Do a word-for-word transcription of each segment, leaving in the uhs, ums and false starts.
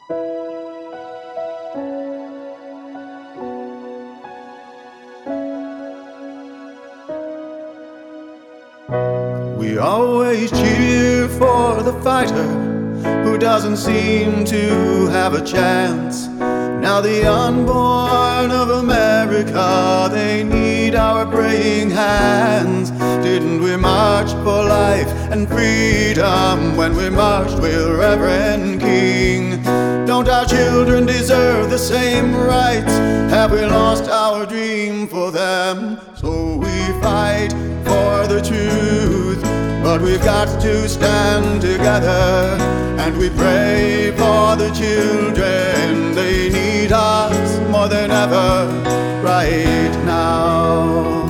We always cheer for the fighter who doesn't seem to have a chance. Now the unborn of America, they need our praying hands. Didn't we march for life and freedom when we marched with Reverend King? Don't our children deserve the same rights? Have we lost our dream for them? So we fight for the truth, but we've got to stand together, and we pray for the children. They need us more than ever right now.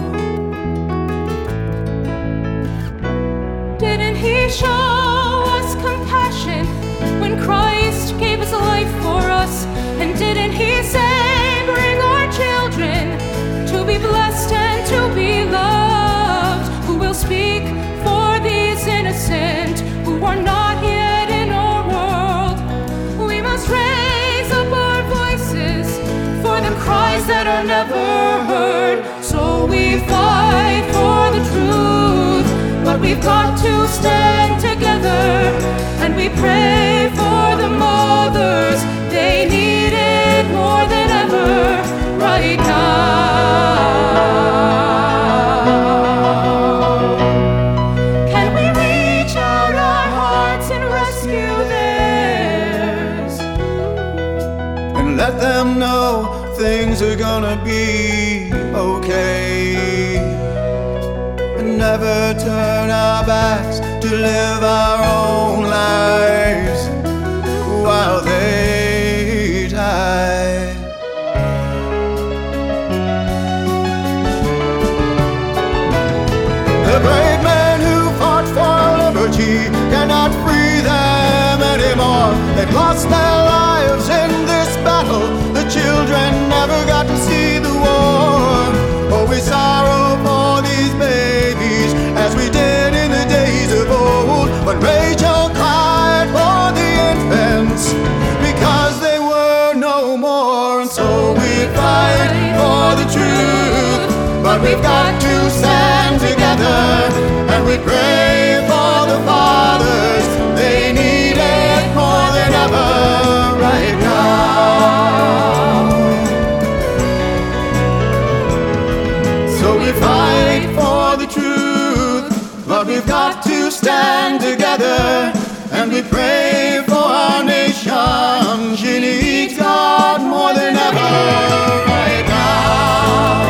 Didn't he show us compassion when Christ gave his life for us? And didn't he say, bring our children to be blessed and to be loved? Who will speak for these innocent who are not yet in our world? We must raise up our voices for the cries that are never heard. So we fight for the truth, but we've got to stand together, and we pray for the mothers. They need it more than ever right now. Can we reach out our hearts and rescue theirs? And let them know things are gonna be okay. And never turn our backs to live our own lives while they die. The brave men who fought for liberty cannot free them anymore. They've lost their lives in this battle. The children never got to see the war. Oh, we sorrow for these babies as we did in the days of old, when Rachel cried for the infants because they were no more. And so we fight for the truth, but we've got to stand together, and we pray for the fathers. They need it more than ever right now. So we fight for the truth, but we've got to stand together, and we pray for our nation. She needs God more than ever right now.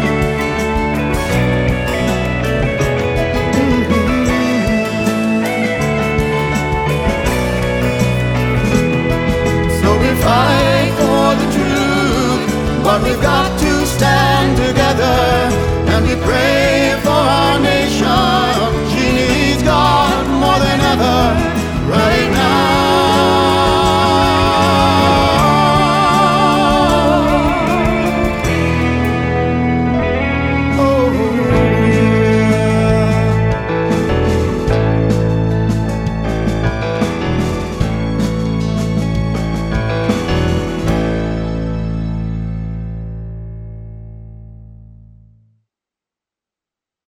Fight for the truth, but we've got to stand together, and we pray for our nation.